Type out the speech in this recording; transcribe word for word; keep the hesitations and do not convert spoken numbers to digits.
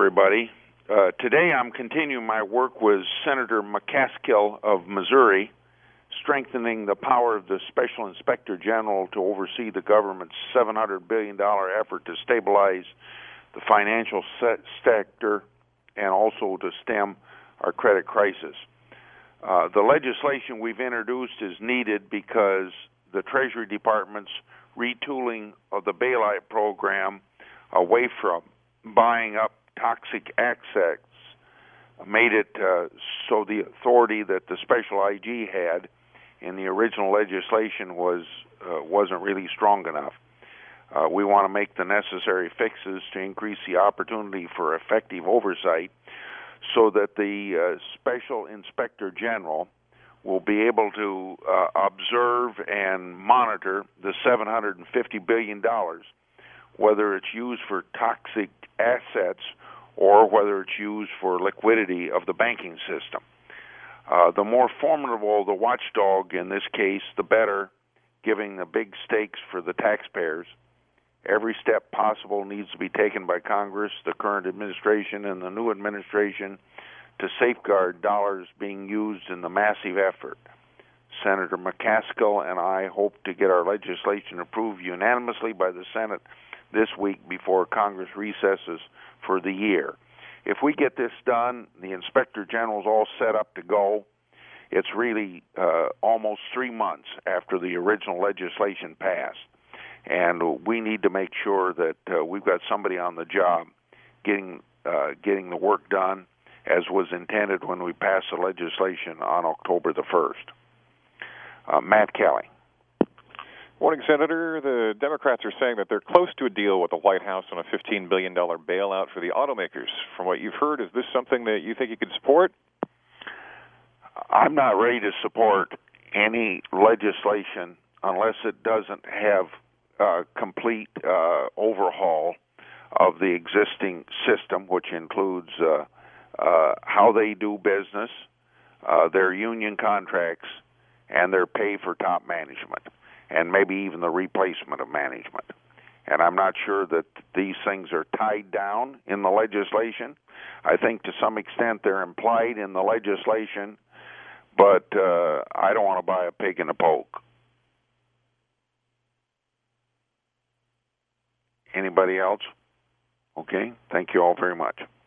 everybody. Uh, today I'm continuing my work with Senator McCaskill of Missouri, strengthening the power of the Special Inspector General to oversee the government's seven hundred billion dollars effort to stabilize the financial sector and also to stem our credit crisis. Uh, the legislation we've introduced is needed because the Treasury Department's retooling of the bailout program away from buying up toxic assets made it uh, so the authority that the special I G had in the original legislation was uh, wasn't really strong enough. Uh, we want to make the necessary fixes to increase the opportunity for effective oversight so that the uh, Special Inspector General will be able to uh, observe and monitor the seven hundred fifty billion dollars, whether it's used for toxic assets or whether it's used for liquidity of the banking system. Uh, the more formidable the watchdog in this case, the better, giving the big stakes for the taxpayers. Every step possible needs to be taken by Congress, the current administration, and the new administration to safeguard dollars being used in the massive effort. Senator McCaskill and I hope to get our legislation approved unanimously by the Senate this week before Congress recesses for the year. If we get this done, the Inspector General's all set up to go. It's really uh, almost three months after the original legislation passed, and we need to make sure that uh, we've got somebody on the job getting uh, getting the work done as was intended when we passed the legislation on October the first. Uh, Matt Kelly. Morning, Senator. The Democrats are saying that they're close to a deal with the White House on a fifteen billion dollars bailout for the automakers. From what you've heard, is this something that you think you could support? I'm not ready to support any legislation unless it doesn't have a complete uh, overhaul of the existing system, which includes uh, uh, how they do business, uh, their union contracts, and their pay for top management, and maybe even the replacement of management. And I'm not sure that these things are tied down in the legislation. I think to some extent they're implied in the legislation, but uh, I don't want to buy a pig in a poke. Anybody else? Okay, thank you all very much.